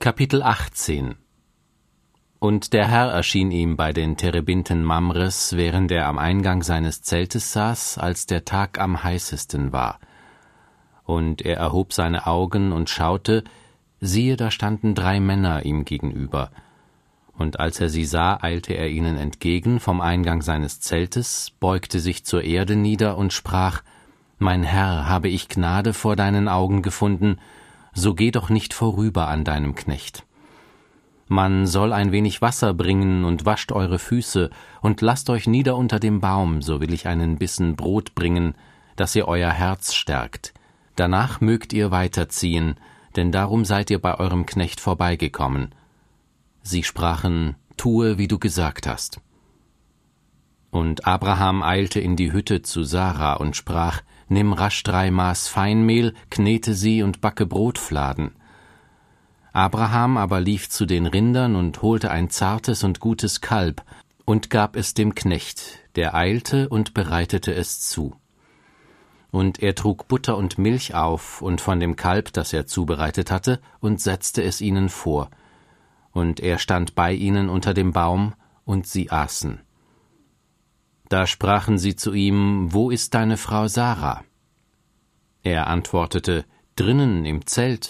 Kapitel 18. Und der Herr erschien ihm bei den Terebinten Mamres, während er am Eingang seines Zeltes saß, als der Tag am heißesten war. Und er erhob seine Augen und schaute, siehe, da standen 3 Männer ihm gegenüber. Und als er sie sah, eilte er ihnen entgegen vom Eingang seines Zeltes, beugte sich zur Erde nieder und sprach: Mein Herr, habe ich Gnade vor deinen Augen gefunden, so geh doch nicht vorüber an deinem Knecht. Man soll ein wenig Wasser bringen und wascht eure Füße und lasst euch nieder unter dem Baum, so will ich einen Bissen Brot bringen, dass ihr euer Herz stärkt. Danach mögt ihr weiterziehen, denn darum seid ihr bei eurem Knecht vorbeigekommen. Sie sprachen: Tue, wie du gesagt hast. Und Abraham eilte in die Hütte zu Sarah und sprach: Nimm rasch 3 Maß Feinmehl, knete sie und backe Brotfladen. Abraham aber lief zu den Rindern und holte ein zartes und gutes Kalb und gab es dem Knecht, der eilte und bereitete es zu. Und er trug Butter und Milch auf und von dem Kalb, das er zubereitet hatte, und setzte es ihnen vor. Und er stand bei ihnen unter dem Baum, und sie aßen. Da sprachen sie zu ihm: Wo ist deine Frau Sarah? Er antwortete: Drinnen im Zelt.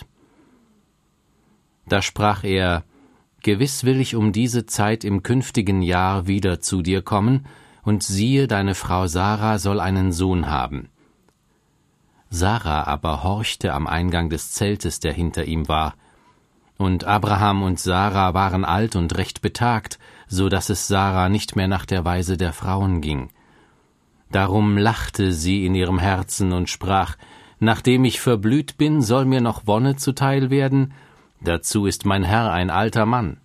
Da sprach er: Gewiss will ich um diese Zeit im künftigen Jahr wieder zu dir kommen, und siehe, deine Frau Sarah soll einen Sohn haben. Sarah aber horchte am Eingang des Zeltes, der hinter ihm war. Und Abraham und Sarah waren alt und recht betagt, so dass es Sarah nicht mehr nach der Weise der Frauen ging. Darum lachte sie in ihrem Herzen und sprach: Nachdem ich verblüht bin, soll mir noch Wonne zuteil werden? Dazu ist mein Herr ein alter Mann.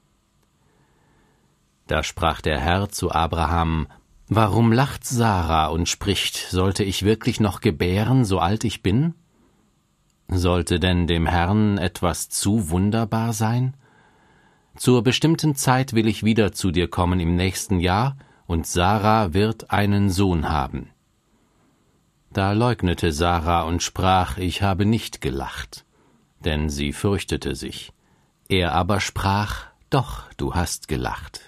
Da sprach der Herr zu Abraham: Warum lacht Sarah und spricht: Sollte ich wirklich noch gebären, so alt ich bin? Sollte denn dem Herrn etwas zu wunderbar sein? Zur bestimmten Zeit will ich wieder zu dir kommen im nächsten Jahr, und Sarah wird einen Sohn haben. Da leugnete Sarah und sprach: Ich habe nicht gelacht, denn sie fürchtete sich. Er aber sprach: Doch, du hast gelacht.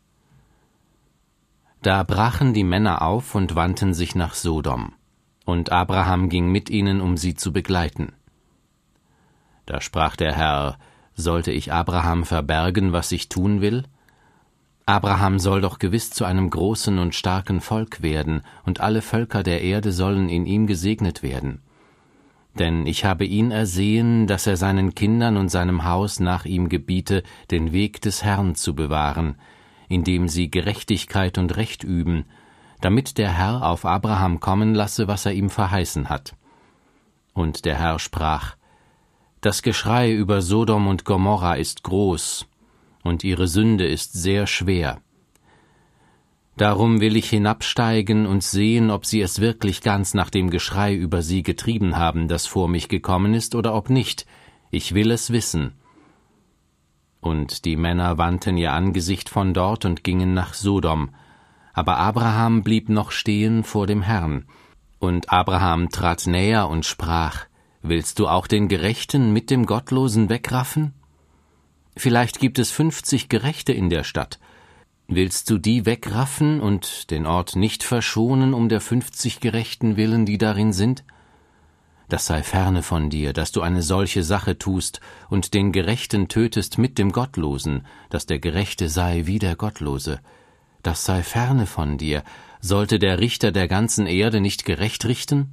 Da brachen die Männer auf und wandten sich nach Sodom, und Abraham ging mit ihnen, um sie zu begleiten. Da sprach der Herr: Sollte ich Abraham verbergen, was ich tun will? Abraham soll doch gewiss zu einem großen und starken Volk werden, und alle Völker der Erde sollen in ihm gesegnet werden. Denn ich habe ihn ersehen, dass er seinen Kindern und seinem Haus nach ihm gebiete, den Weg des Herrn zu bewahren, indem sie Gerechtigkeit und Recht üben, damit der Herr auf Abraham kommen lasse, was er ihm verheißen hat. Und der Herr sprach: Das Geschrei über Sodom und Gomorra ist groß, und ihre Sünde ist sehr schwer. Darum will ich hinabsteigen und sehen, ob sie es wirklich ganz nach dem Geschrei über sie getrieben haben, das vor mich gekommen ist, oder ob nicht. Ich will es wissen. Und die Männer wandten ihr Angesicht von dort und gingen nach Sodom. Aber Abraham blieb noch stehen vor dem Herrn. Und Abraham trat näher und sprach: Willst du auch den Gerechten mit dem Gottlosen wegraffen? Vielleicht gibt es 50 Gerechte in der Stadt. Willst du die wegraffen und den Ort nicht verschonen um der 50 Gerechten willen, die darin sind? Das sei ferne von dir, dass du eine solche Sache tust und den Gerechten tötest mit dem Gottlosen, dass der Gerechte sei wie der Gottlose. Das sei ferne von dir. Sollte der Richter der ganzen Erde nicht gerecht richten?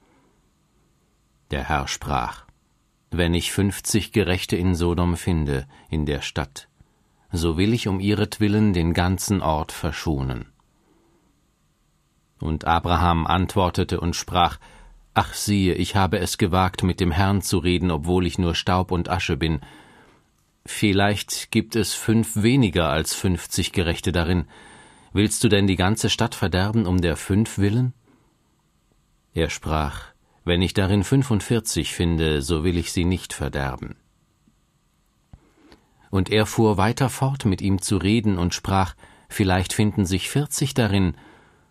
Der Herr sprach: Wenn ich 50 Gerechte in Sodom finde, in der Stadt, so will ich um ihretwillen den ganzen Ort verschonen. Und Abraham antwortete und sprach: Ach siehe, ich habe es gewagt, mit dem Herrn zu reden, obwohl ich nur Staub und Asche bin. Vielleicht gibt es 5 weniger als 50 Gerechte darin. Willst du denn die ganze Stadt verderben um der 5 willen? Er sprach: Wenn ich darin 45 finde, so will ich sie nicht verderben. Und er fuhr weiter fort, mit ihm zu reden, und sprach: Vielleicht finden sich 40 darin.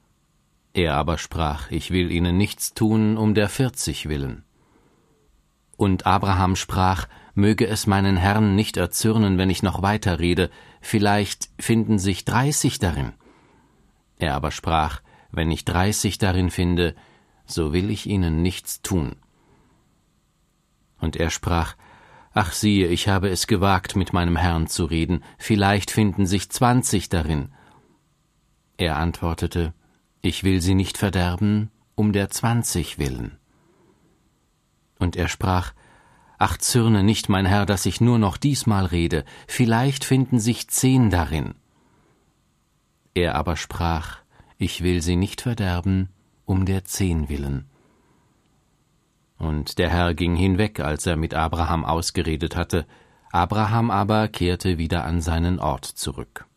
Er aber sprach: Ich will ihnen nichts tun um der 40 willen. Und Abraham sprach, möge es meinen Herrn nicht erzürnen, wenn ich noch weiter rede, vielleicht finden sich 30 darin. Er aber sprach, wenn ich 30 darin finde, so will ich ihnen nichts tun. Und er sprach, ach siehe, ich habe es gewagt, mit meinem Herrn zu reden, vielleicht finden sich 20 darin. Er antwortete, ich will sie nicht verderben, um der 20 willen. Und er sprach, ach zürne nicht, mein Herr, dass ich nur noch diesmal rede, vielleicht finden sich 10 darin. Er aber sprach, ich will sie nicht verderben, um der 10 willen. Und der Herr ging hinweg, als er mit Abraham ausgeredet hatte, Abraham aber kehrte wieder an seinen Ort zurück.